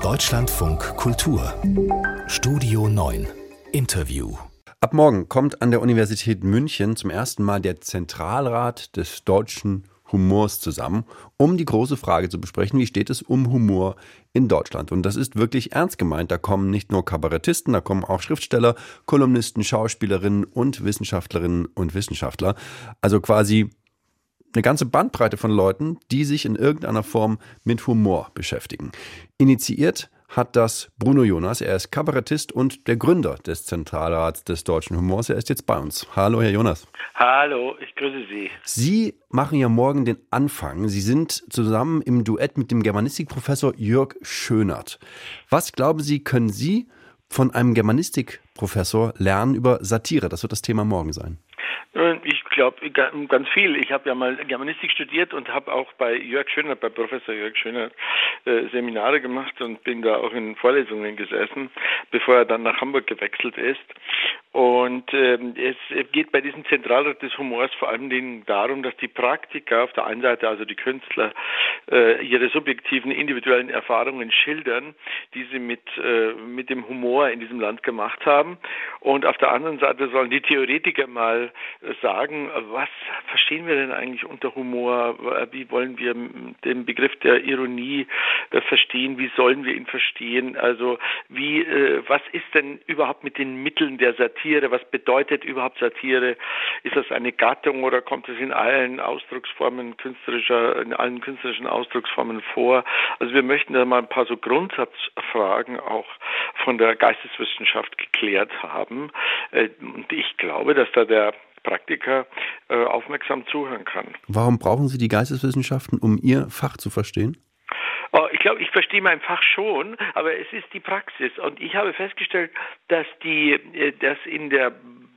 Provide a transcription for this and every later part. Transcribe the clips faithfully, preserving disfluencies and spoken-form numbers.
Deutschlandfunk Kultur Studio neun Interview. Ab morgen kommt an der Universität München zum ersten Mal der Zentralrat des deutschen Humors zusammen, um die große Frage zu besprechen, wie steht es um Humor in Deutschland? Und das ist wirklich ernst gemeint. Da kommen nicht nur Kabarettisten, da kommen auch Schriftsteller, Kolumnisten, Schauspielerinnen und Wissenschaftlerinnen und Wissenschaftler. Also quasi eine ganze Bandbreite von Leuten, die sich in irgendeiner Form mit Humor beschäftigen. Initiiert hat das Bruno Jonas. Er ist Kabarettist und der Gründer des Zentralrats des deutschen Humors. Er ist jetzt bei uns. Hallo, Herr Jonas. Hallo, ich grüße Sie. Sie machen ja morgen den Anfang. Sie sind zusammen im Duett mit dem Germanistikprofessor Jörg Schönert. Was glauben Sie, können Sie von einem Germanistikprofessor lernen über Satire? Das wird das Thema morgen sein. Ich glaube ganz viel. Ich habe ja mal Germanistik studiert und habe auch bei Jörg Schönert, bei Professor Jörg Schönert, äh, Seminare gemacht und bin da auch in Vorlesungen gesessen, bevor er dann nach Hamburg gewechselt ist. Und ähm, es geht bei diesem Zentralrat des Humors vor allem darum, dass die Praktiker auf der einen Seite, also die Künstler, äh, ihre subjektiven, individuellen Erfahrungen schildern, die sie mit, äh, mit dem Humor in diesem Land gemacht haben. Und auf der anderen Seite sollen die Theoretiker mal sagen, was verstehen wir denn eigentlich unter Humor? Wie wollen wir den Begriff der Ironie verstehen? Wie sollen wir ihn verstehen? Also wie, was ist denn überhaupt mit den Mitteln der Satire? Was bedeutet überhaupt Satire? Ist das eine Gattung oder kommt es in allen Ausdrucksformen künstlerischer, in allen künstlerischen Ausdrucksformen vor? Also wir möchten da mal ein paar so Grundsatzfragen auch von der Geisteswissenschaft geklärt haben. Und ich glaube, dass da der Praktiker äh, aufmerksam zuhören kann. Warum brauchen Sie die Geisteswissenschaften, um Ihr Fach zu verstehen? Oh, ich glaube, ich verstehe mein Fach schon, aber es ist die Praxis. Und ich habe festgestellt, dass die, dass in der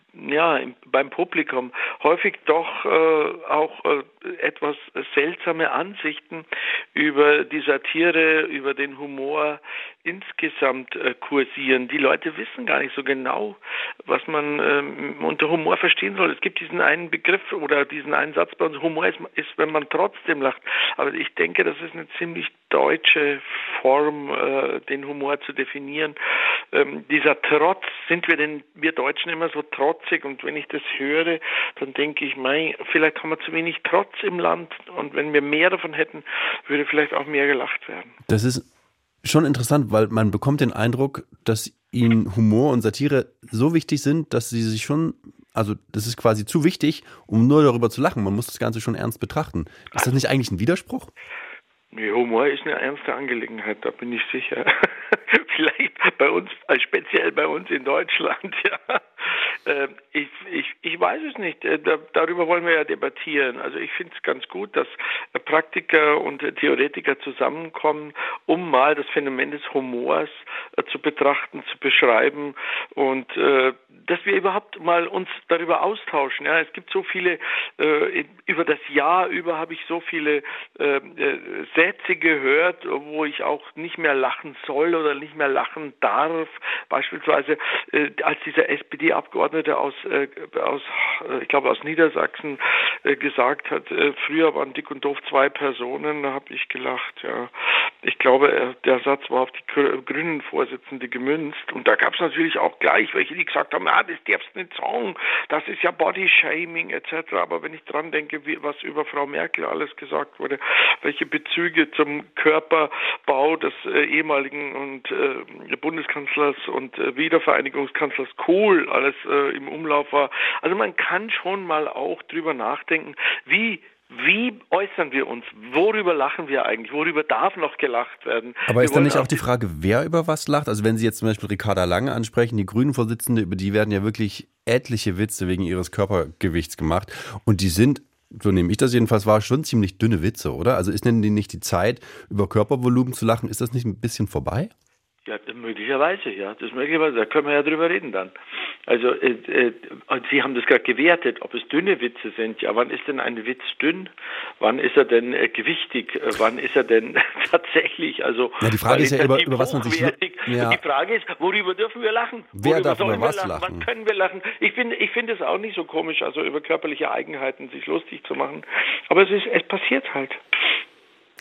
ja, beim Publikum häufig doch äh, auch äh, etwas seltsame Ansichten über die Satire, über den Humor insgesamt äh, kursieren. Die Leute wissen gar nicht so genau, was man ähm, unter Humor verstehen soll. Es gibt diesen einen Begriff oder diesen einen Satz bei uns, Humor ist, ist, wenn man trotzdem lacht. Aber ich denke, das ist eine ziemlich deutsche Form, äh, den Humor zu definieren. Ähm, dieser Trotz, sind wir denn, wir Deutschen immer so trotzig? Und wenn ich das höre, dann denke ich, mei, vielleicht haben wir zu wenig Trotz im Land. Und wenn wir mehr davon hätten, würde vielleicht auch mehr gelacht werden. Das ist schon interessant, weil man bekommt den Eindruck, dass Ihnen Humor und Satire so wichtig sind, dass Sie sich schon, also das ist quasi zu wichtig, um nur darüber zu lachen. Man muss das Ganze schon ernst betrachten. Ist das nicht eigentlich ein Widerspruch? Nee, Humor ist eine ernste Angelegenheit, da bin ich sicher. Vielleicht bei uns, also speziell bei uns in Deutschland, ja. Äh, ich, ich, ich weiß es nicht. Äh, da, darüber wollen wir ja debattieren. Also ich finde es ganz gut, dass Praktiker und Theoretiker zusammenkommen, um mal das Phänomen des Humors äh, zu betrachten, zu beschreiben und äh, dass wir überhaupt mal uns darüber austauschen. Ja, es gibt so viele, äh, über das Jahr über habe ich so viele äh, Sätze gehört, wo ich auch nicht mehr lachen soll oder nicht mehr lachen darf. Beispielsweise, äh, als dieser S P D-Abgeordnete aus, äh, aus äh, ich glaube aus Niedersachsen äh, gesagt hat, äh, früher waren Dick und Doof zwei Personen, da habe ich gelacht. Ja, ich glaube, äh, der Satz war auf die grünen Vorsitzende gemünzt und da gab es natürlich auch gleich welche, die gesagt haben, ah, das darfst du nicht sagen, das ist ja Body-Shaming et cetera. Aber wenn ich dran denke, wie, was über Frau Merkel alles gesagt wurde, welche Bezüge zum Körperbau des äh, ehemaligen und äh, Bundeskanzlers und äh, Wiedervereinigungskanzlers Kohl alles äh, im Umlauf war. Also man kann schon mal auch drüber nachdenken, wie Wie äußern wir uns? Worüber lachen wir eigentlich? Worüber darf noch gelacht werden? Aber ist dann nicht auch die Frage, wer über was lacht? Also wenn Sie jetzt zum Beispiel Ricarda Lange ansprechen, die Grünen-Vorsitzende, über die werden ja wirklich etliche Witze wegen ihres Körpergewichts gemacht. Und die sind, so nehme ich das jedenfalls wahr, schon ziemlich dünne Witze, oder? Also ist denn nicht die Zeit, über Körpervolumen zu lachen, ist das nicht ein bisschen vorbei? Ja, möglicherweise, ja. Das möglicherweise, da können wir ja drüber reden dann. Also äh, äh, Sie haben das gerade gewertet, ob es dünne Witze sind. Ja, wann ist denn ein Witz dünn? Wann ist er denn äh, gewichtig? Äh, wann ist er denn tatsächlich, also ja, die Frage ist ja, über, über was man sich... Ja. Die Frage ist, worüber dürfen wir lachen? Wer worüber darf über was lachen? lachen? Wann können wir lachen? Ich finde ich finde es auch nicht so komisch, also über körperliche Eigenheiten sich lustig zu machen. Aber es ist, es passiert halt.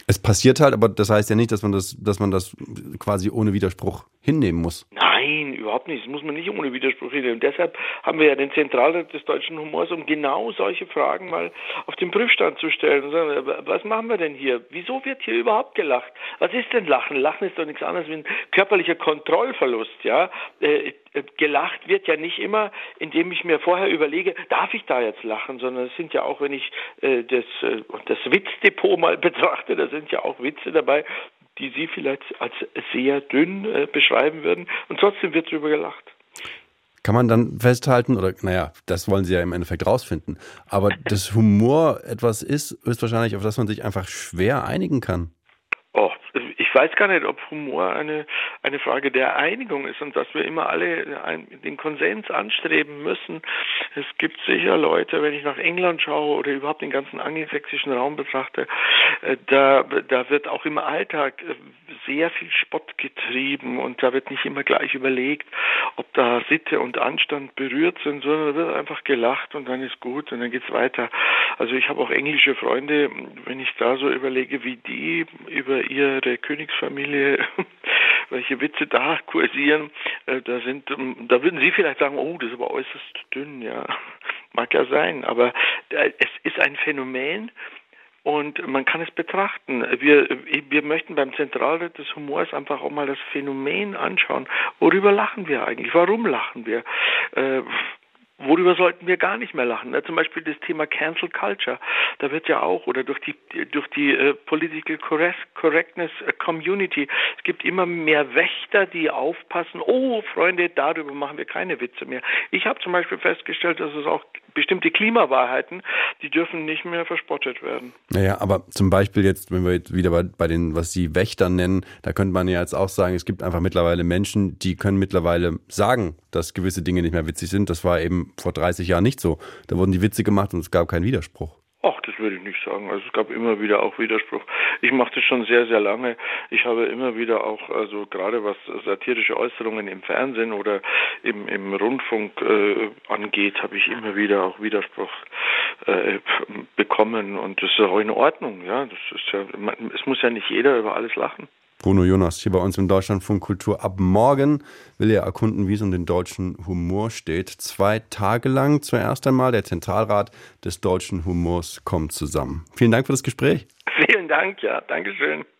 Es passiert halt, aber das heißt ja nicht, dass man das, dass man das quasi ohne Widerspruch hinnehmen muss. Nein, überhaupt nicht. Das muss man nicht ohne Widerspruch hinnehmen. Und deshalb haben wir ja den Zentralrat des deutschen Humors, um genau solche Fragen mal auf den Prüfstand zu stellen und sagen, was machen wir denn hier? Wieso wird hier überhaupt gelacht? Was ist denn Lachen? Lachen ist doch nichts anderes wie ein körperlicher Kontrollverlust, ja. Äh, Gelacht wird ja nicht immer, indem ich mir vorher überlege, darf ich da jetzt lachen, sondern es sind ja auch, wenn ich äh, das, äh, das Witzdepot mal betrachte, da sind ja auch Witze dabei, die Sie vielleicht als sehr dünn äh, beschreiben würden, und trotzdem wird darüber gelacht. Kann man dann festhalten, oder naja, das wollen Sie ja im Endeffekt rausfinden, aber dass Humor etwas ist, ist wahrscheinlich, auf das man sich einfach schwer einigen kann. Oh, ich weiß gar nicht, ob Humor eine, eine Frage der Einigung ist und dass wir immer alle ein, den Konsens anstreben müssen. Es gibt sicher Leute, wenn ich nach England schaue oder überhaupt den ganzen angelsächsischen Raum betrachte, da, da wird auch im Alltag sehr viel Spott getrieben und da wird nicht immer gleich überlegt, ob da Sitte und Anstand berührt sind, sondern da wird einfach gelacht und dann ist gut und dann geht's weiter. Also ich habe auch englische Freunde, wenn ich da so überlege, wie die über ihre Königsfamilie, welche Witze da kursieren, äh, da sind, ähm, da würden Sie vielleicht sagen, oh, das ist aber äußerst dünn, ja, mag ja sein, aber äh, es ist ein Phänomen und man kann es betrachten. Wir, wir möchten beim Zentralrat des Humors einfach auch mal das Phänomen anschauen. Worüber lachen wir eigentlich? Warum lachen wir? Äh, Worüber sollten wir gar nicht mehr lachen? Ne? Zum Beispiel das Thema Cancel Culture. Da wird ja auch, oder durch die durch die äh, Political Correctness Community, es gibt immer mehr Wächter, die aufpassen, oh Freunde, darüber machen wir keine Witze mehr. Ich habe zum Beispiel festgestellt, dass es auch bestimmte Klimawahrheiten, die dürfen nicht mehr verspottet werden. Naja, aber zum Beispiel jetzt, wenn wir jetzt wieder bei, bei den, was Sie Wächter nennen, da könnte man ja jetzt auch sagen, es gibt einfach mittlerweile Menschen, die können mittlerweile sagen, dass gewisse Dinge nicht mehr witzig sind. Das war eben vor dreißig Jahren nicht so. Da wurden die Witze gemacht und es gab keinen Widerspruch. Ach, das würde ich nicht sagen. Also es gab immer wieder auch Widerspruch. Ich mache das schon sehr, sehr lange. Ich habe immer wieder auch, also gerade was satirische Äußerungen im Fernsehen oder im, im Rundfunk äh, angeht, habe ich immer wieder auch Widerspruch äh, bekommen und das ist auch in Ordnung. Ja, das ist ja, es muss ja nicht jeder über alles lachen. Bruno Jonas hier bei uns im Deutschlandfunk Kultur. Ab morgen will er erkunden, wie es um den deutschen Humor steht. Zwei Tage lang zuerst einmal. Der Zentralrat des deutschen Humors kommt zusammen. Vielen Dank für das Gespräch. Vielen Dank, ja. Dankeschön.